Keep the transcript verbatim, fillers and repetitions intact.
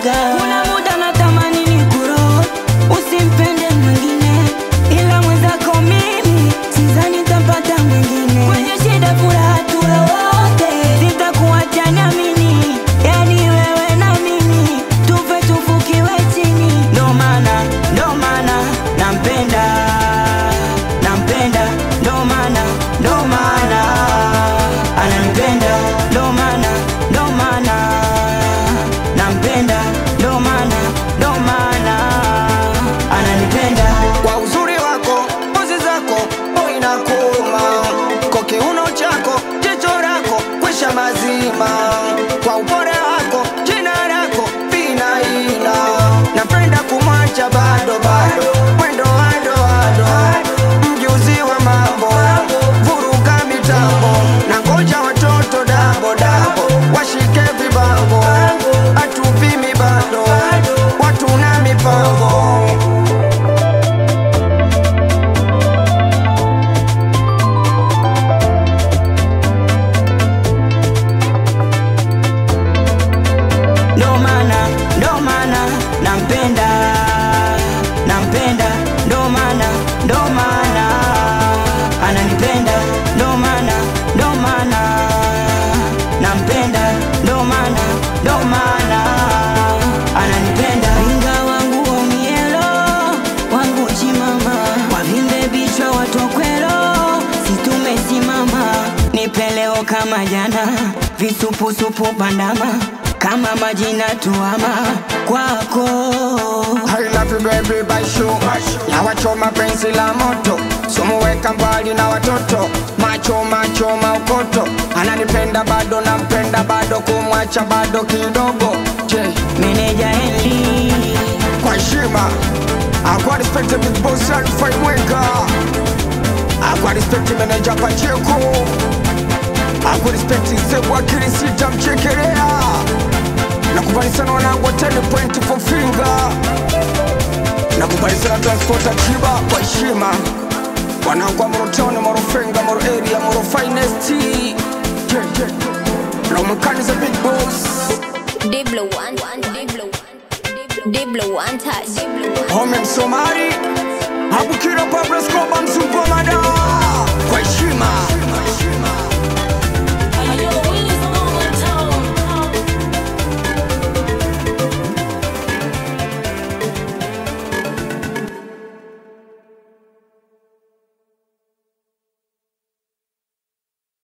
naga. Kuna muda natamani nikuroge, usimpende mwingine, ila mwenzako mimi sidhani nitapata mwingine. Kwenye shida furaha tuwe wote, sitakuacha niamini, yani wewe na mimi tufe tufukiwe chini. Ndo maana, ndo maana nampenda, nampenda, ndo maana, ndo maana ananipenda, ndo maana, ndo maana nampenda, ndo maana, ndo maana ananipenda. Kwa uzuri wako, pozi zako, boy na kuma, kwa kiuno chako, jicho lako, kwisha mazima. Kwa upole wako, jina lako, vina ina. Napenda kumwacha bado bado, mwendo wado wado, mjuzi wa mambo, vuruga mitambo. Na ngoja watoto dabo dabo, washike vibango, atupimi bado, watu na mipango. Ndo maana, ndo maana nampenda, nampenda, ndo maana, ndo maana ananipenda, ndo maana, ndo maana nampenda, ndo maana, ndo maana ananipenda. Inga wangu omielo, wangu chimama, wavimbe bichwa watokwelo, situmesimama. Nipe leo kama jana, visupusupu bandama, kama majina tuama kwako. I love you baby by show. Na wachoma penzi la moto, sumuweka mbali na watoto, macho macho maukoto. Ananipenda bado nampenda bado, kumwacha bado kidogo. Je, Meneja Henry kwa heshima, akwa respect the big boss Alfred Mwega, akwa respect manager Pacheco, akwa respect Zebu Akili Sita Mchekelea. Nakubali sana wanangu wa ten point four finger. Nakubali sana transporta Chiba kwa heshima. Wanangu wa Moro Town, Moro Fenga, Moro Area, Moro Finest. Yeah, yeah. Lomekani is a big boss. Diblo one, Diblo, Diblo one touch. Home Msomari, Abukira Pablo Scoba Msupo Mada kwa heshima.